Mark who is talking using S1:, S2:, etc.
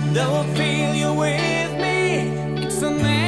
S1: that will fill you with me. It's an